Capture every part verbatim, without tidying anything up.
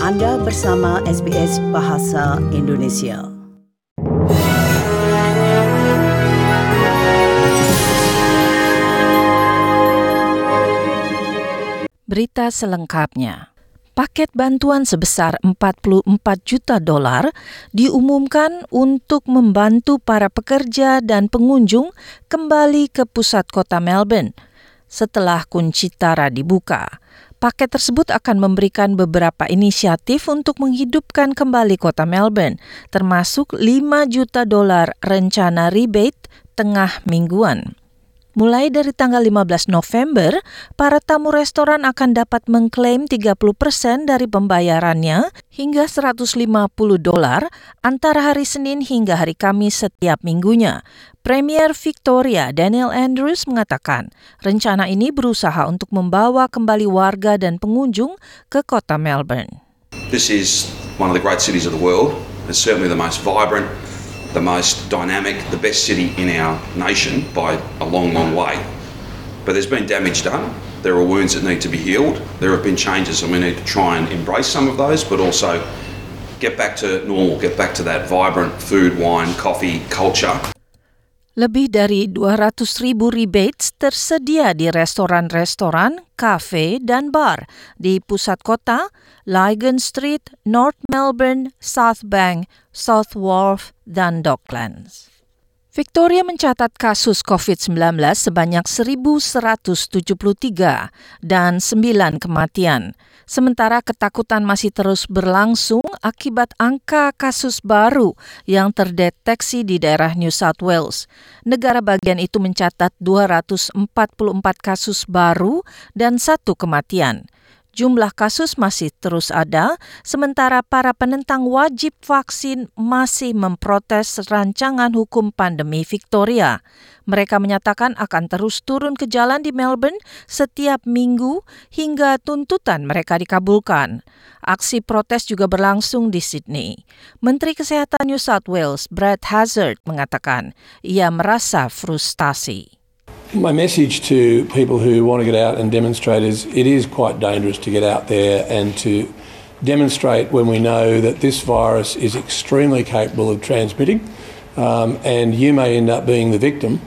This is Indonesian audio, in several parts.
Anda bersama S B S Bahasa Indonesia. Berita selengkapnya. Paket bantuan sebesar empat puluh empat juta dolar diumumkan untuk membantu para pekerja dan pengunjung kembali ke pusat kota Melbourne setelah kunci Tara dibuka. Paket tersebut akan memberikan beberapa inisiatif untuk menghidupkan kembali kota Melbourne, termasuk lima juta dolar rencana rebate tengah mingguan. Mulai dari tanggal lima belas November, para tamu restoran akan dapat mengklaim tiga puluh persen dari pembayarannya hingga seratus lima puluh dolar antara hari Senin hingga hari Kamis setiap minggunya. Premier Victoria Daniel Andrews mengatakan, rencana ini berusaha untuk membawa kembali warga dan pengunjung ke kota Melbourne. This is one of the great cities of the world. It's certainly the most vibrant, the most dynamic, the best city in our nation by a long, long way. But there's been damage done. There are wounds that need to be healed. There have been changes and we need to try and embrace some of those, but also get back to normal, get back to that vibrant food, wine, coffee culture. Lebih dari dua ratus ribu rebates tersedia di restoran-restoran, kafe, dan bar di pusat kota, Lygon Street, North Melbourne, South Bank, South Wharf, dan Docklands. Victoria mencatat kasus covid sembilan belas sebanyak seribu seratus tujuh puluh tiga dan sembilan kematian. Sementara ketakutan masih terus berlangsung akibat angka kasus baru yang terdeteksi di daerah New South Wales. Negara bagian itu mencatat dua ratus empat puluh empat kasus baru dan satu kematian. Jumlah kasus masih terus ada, sementara para penentang wajib vaksin masih memprotes rancangan hukum pandemi Victoria. Mereka menyatakan akan terus turun ke jalan di Melbourne setiap minggu hingga tuntutan mereka dikabulkan. Aksi protes juga berlangsung di Sydney. Menteri Kesehatan New South Wales, Brad Hazzard, mengatakan ia merasa frustasi. My message to people who want to get out and demonstrate is it is quite dangerous to get out there and to demonstrate when we know that this virus is extremely capable of transmitting um, and you may end up being the victim.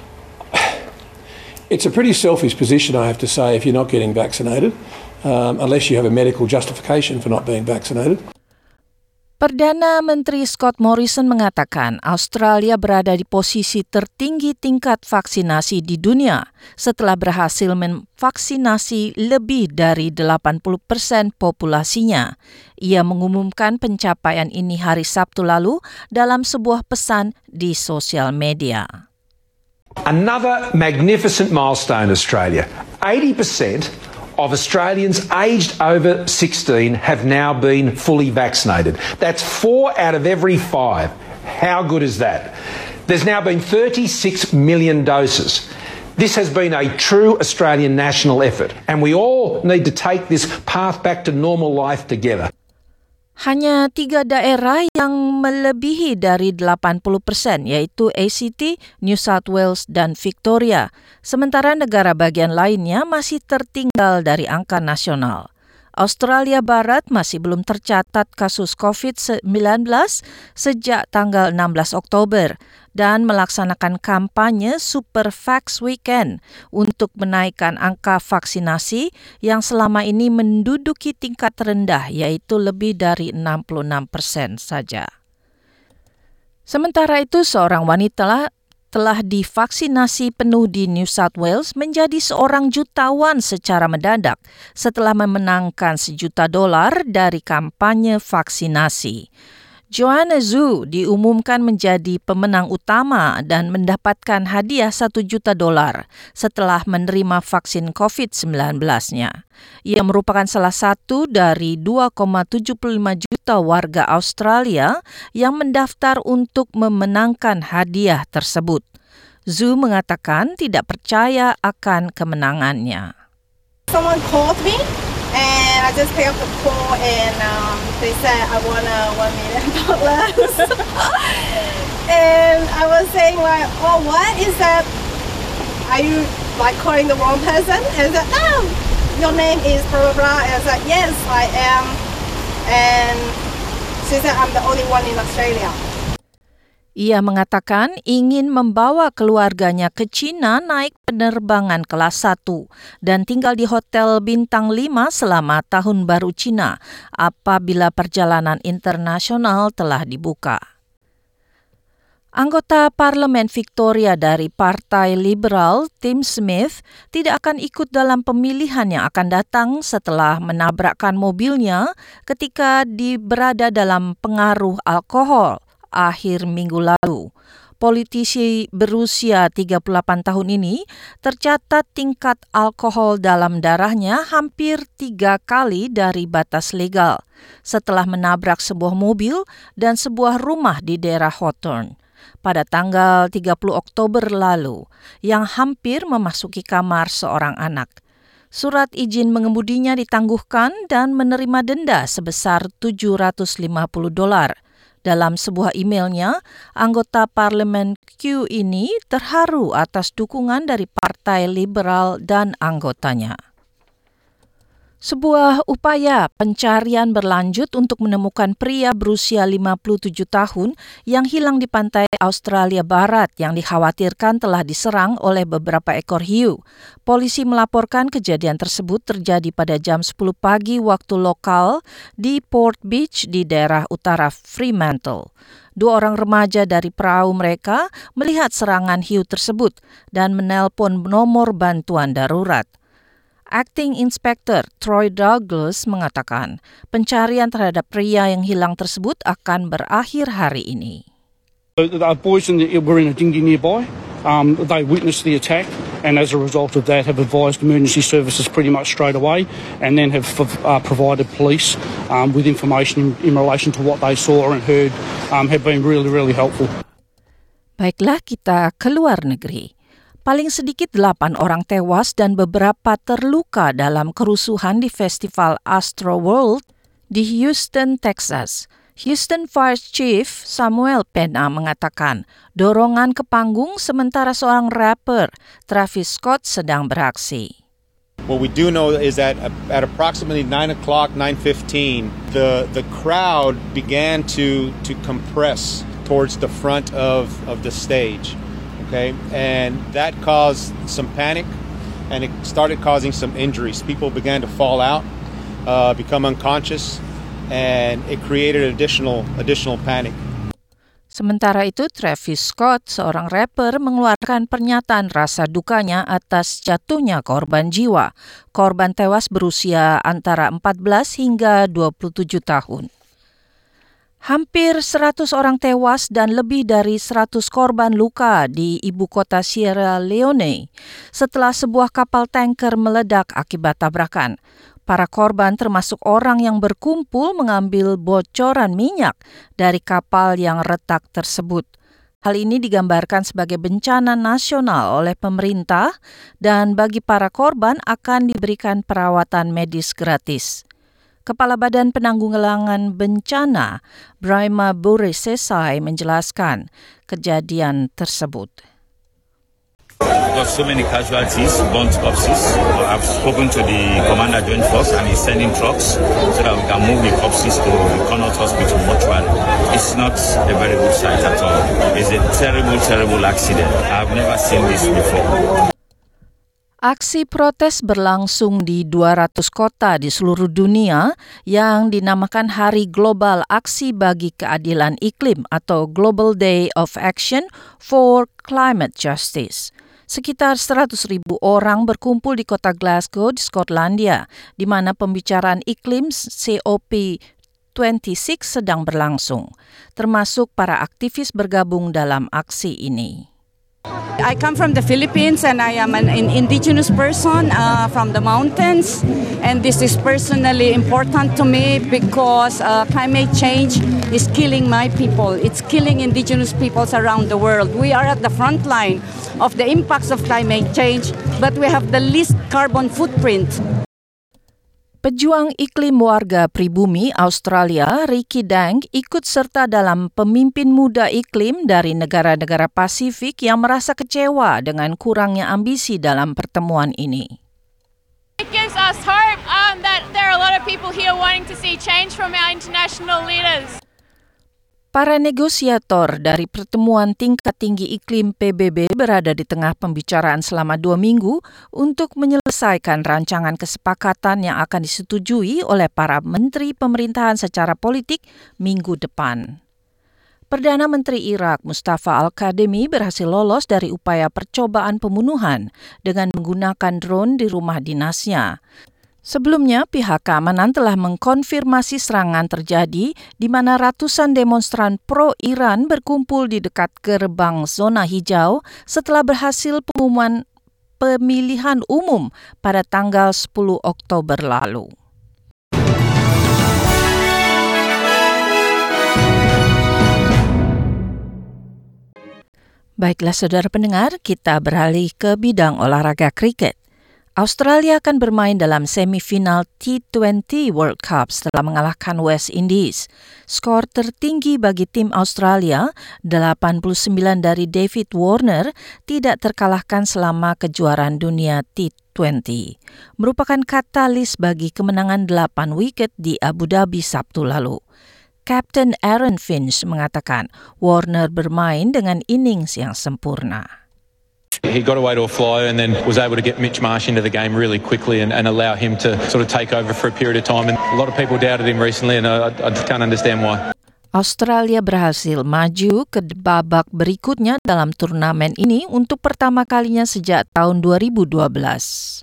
It's a pretty selfish position, I have to say, if you're not getting vaccinated, um, unless you have a medical justification for not being vaccinated. Perdana Menteri Scott Morrison mengatakan Australia berada di posisi tertinggi tingkat vaksinasi di dunia setelah berhasil memvaksinasi lebih dari delapan puluh persen populasinya. Ia mengumumkan pencapaian ini hari Sabtu lalu dalam sebuah pesan di sosial media. Another magnificent milestone, Australia. eighty percent of Australians aged over sixteen have now been fully vaccinated. That's four out of every five. How good is that? There's now been thirty-six million doses. This has been a true Australian national effort, and we all need to take this path back to normal life together. Hanya tiga daerah yang melebihi dari delapan puluh persen, yaitu A C T, New South Wales, dan Victoria. Sementara negara bagian lainnya masih tertinggal dari angka nasional. Australia Barat masih belum tercatat kasus covid sembilan belas sejak tanggal enam belas Oktober dan melaksanakan kampanye Super Vax Weekend untuk menaikkan angka vaksinasi yang selama ini menduduki tingkat rendah, yaitu lebih dari enam puluh enam persen saja. Sementara itu, seorang wanita telah divaksinasi penuh di New South Wales menjadi seorang jutawan secara mendadak setelah memenangkan sejuta dolar dari kampanye vaksinasi. Joanna Zhu diumumkan menjadi pemenang utama dan mendapatkan hadiah satu juta dolar setelah menerima vaksin covid sembilan belas-nya. Ia merupakan salah satu dari dua koma tujuh lima juta warga Australia yang mendaftar untuk memenangkan hadiah tersebut. Zhu mengatakan tidak percaya akan kemenangannya. Someone called me and I just picked up the call and um, they said I won a one million dollars. And I was saying like, oh, what is that? Are you like calling the wrong person? And I said, no, your name is blah blah blah. And I was like, yes, I am. She said I'm the only one in Australia. Ia mengatakan ingin membawa keluarganya ke China naik penerbangan kelas satu dan tinggal di hotel bintang lima selama Tahun Baru Cina apabila perjalanan internasional telah dibuka. Anggota Parlemen Victoria dari Partai Liberal, Tim Smith, tidak akan ikut dalam pemilihan yang akan datang setelah menabrakkan mobilnya ketika di berada dalam pengaruh alkohol akhir minggu lalu. Politisi berusia tiga puluh delapan tahun ini tercatat tingkat alkohol dalam darahnya hampir tiga kali dari batas legal setelah menabrak sebuah mobil dan sebuah rumah di daerah Hawthorne pada tanggal tiga puluh Oktober lalu yang hampir memasuki kamar seorang anak. Surat izin mengemudinya ditangguhkan dan menerima denda sebesar tujuh ratus lima puluh dolar. Dalam sebuah emailnya, anggota Parlemen Q ini terharu atas dukungan dari Partai Liberal dan anggotanya. Sebuah upaya pencarian berlanjut untuk menemukan pria berusia lima puluh tujuh tahun yang hilang di pantai Australia Barat yang dikhawatirkan telah diserang oleh beberapa ekor hiu. Polisi melaporkan kejadian tersebut terjadi pada jam sepuluh pagi waktu lokal di Port Beach di daerah utara Fremantle. Dua orang remaja dari perahu mereka melihat serangan hiu tersebut dan menelpon nomor bantuan darurat. Acting Inspector Troy Douglas mengatakan pencarian terhadap pria yang hilang tersebut akan berakhir hari ini. The boys in the, were in a dinghy nearby. Um, they witnessed the attack and as a result of that have advised emergency services pretty much straight away and then have uh, provided police um, with information in, in relation to what they saw and heard um, have been really, really helpful. Baiklah, kita ke luar negeri. Paling sedikit delapan orang tewas dan beberapa terluka dalam kerusuhan di Festival Astroworld di Houston, Texas. Houston Fire Chief Samuel Pena mengatakan dorongan ke panggung sementara seorang rapper, Travis Scott, sedang beraksi. What we do know is that at approximately nine o'clock, nine fifteen, the the crowd began to to compress towards the front of, of the stage. Okay, and that caused some panic, and it started causing some injuries. People began to fall out, uh, become unconscious, and it created additional additional panic. Sementara itu, Travis Scott, seorang rapper, mengeluarkan pernyataan rasa dukanya atas jatuhnya korban jiwa. Korban tewas berusia antara empat belas hingga dua puluh tujuh tahun. Hampir seratus orang tewas dan lebih dari seratus korban luka di ibu kota Sierra Leone setelah sebuah kapal tanker meledak akibat tabrakan. Para korban termasuk orang yang berkumpul mengambil bocoran minyak dari kapal yang retak tersebut. Hal ini digambarkan sebagai bencana nasional oleh pemerintah dan bagi para korban akan diberikan perawatan medis gratis. Kepala Badan Penanggulangan Bencana, Brahma Buresesai, menjelaskan kejadian tersebut. Because so many casualties, burnt corpses. I've spoken to the Commander Joint Force and he's sending trucks so that we can move the corpses to the Connaught Hospital mortuary. It's not a very good sight at all. It's a terrible, terrible accident. I've never seen this before. Aksi protes berlangsung di dua ratus kota di seluruh dunia yang dinamakan Hari Global Aksi Bagi Keadilan Iklim atau Global Day of Action for Climate Justice. Sekitar seratus ribu orang berkumpul di kota Glasgow di Skotlandia, di mana pembicaraan iklim C O P dua puluh enam sedang berlangsung, termasuk para aktivis bergabung dalam aksi ini. I come from the Philippines and I am an indigenous person uh, from the mountains, and this is personally important to me because uh, climate change is killing my people. It's killing indigenous peoples around the world. We are at the front line of the impacts of climate change, but we have the least carbon footprint. Pejuang iklim warga pribumi Australia, Ricky Dang, ikut serta dalam pemimpin muda iklim dari negara-negara Pasifik yang merasa kecewa dengan kurangnya ambisi dalam pertemuan ini. It gives us hope um, that there are a lot of people here wanting to see change from our international leaders. Para negosiator dari Pertemuan Tingkat Tinggi Iklim P B B berada di tengah pembicaraan selama dua minggu untuk menyelesaikan rancangan kesepakatan yang akan disetujui oleh para menteri pemerintahan secara politik minggu depan. Perdana Menteri Irak Mustafa Al-Kadhimi berhasil lolos dari upaya percobaan pembunuhan dengan menggunakan drone di rumah dinasnya. Sebelumnya, pihak keamanan telah mengkonfirmasi serangan terjadi di mana ratusan demonstran pro-Iran berkumpul di dekat gerbang zona hijau setelah berhasil pengumuman pemilihan umum pada tanggal sepuluh Oktober lalu. Baiklah saudara pendengar, kita beralih ke bidang olahraga kriket. Australia akan bermain dalam semifinal T dua puluh World Cup setelah mengalahkan West Indies. Skor tertinggi bagi tim Australia, delapan puluh sembilan dari David Warner, tidak terkalahkan selama kejuaraan dunia T dua puluh. Merupakan katalis bagi kemenangan delapan wiket di Abu Dhabi Sabtu lalu. Kapten Aaron Finch mengatakan Warner bermain dengan innings yang sempurna. He got away to a flyer and then was able to get Mitch Marsh into the game really quickly and, and allow him to sort of take over for a period of time. And a lot of people doubted him recently and I, I can't understand why. Australia berhasil maju ke babak berikutnya dalam turnamen ini untuk pertama kalinya sejak tahun dua ribu dua belas.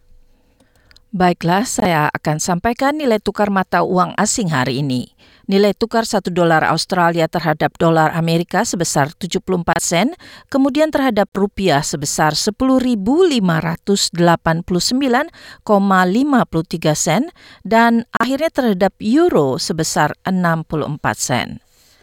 Baiklah, saya akan sampaikan nilai tukar mata uang asing hari ini. Nilai tukar satu dolar Australia terhadap dolar Amerika sebesar tujuh puluh empat sen, kemudian terhadap rupiah sebesar sepuluh ribu lima ratus delapan puluh sembilan koma lima tiga sen, dan akhirnya terhadap euro sebesar enam puluh empat sen.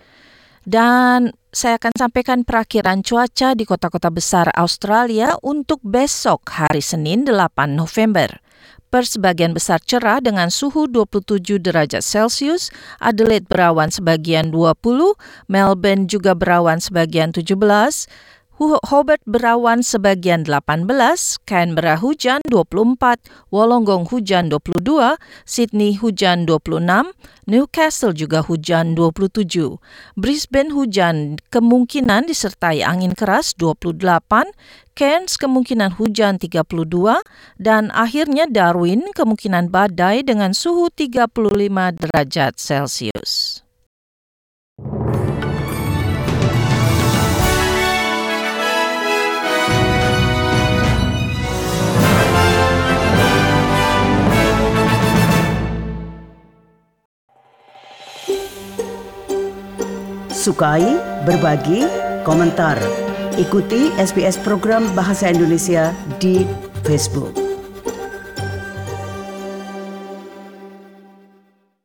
Dan saya akan sampaikan perakiraan cuaca di kota-kota besar Australia untuk besok hari Senin delapan November. Perth sebagian besar cerah dengan suhu dua puluh tujuh derajat Celcius, Adelaide berawan sebagian dua puluh, Melbourne juga berawan sebagian tujuh belas, Hobart berawan sebagian delapan belas, Canberra hujan dua puluh empat, Wollongong hujan dua puluh dua, Sydney hujan dua puluh enam, Newcastle juga hujan dua puluh tujuh, Brisbane hujan kemungkinan disertai angin keras dua puluh delapan, Cairns kemungkinan hujan tiga puluh dua, dan akhirnya Darwin kemungkinan badai dengan suhu tiga puluh lima derajat Celcius. Sukai, berbagi, komentar. Ikuti S B S program Bahasa Indonesia di Facebook.